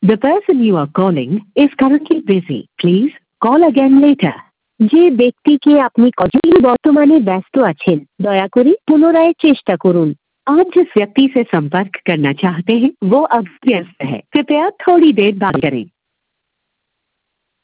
The person you are calling is currently busy. Please call again later. যে ব্যক্তিকে আপনি তিনি বর্তমানে ব্যস্ত আছেন, দয়া করে পুনরায় চেষ্টা করুন। आप जिस व्यक्ति से संपर्क करना चाहते हैं वो अब व्यस्त है, कृपया थोड़ी देर बाद करें।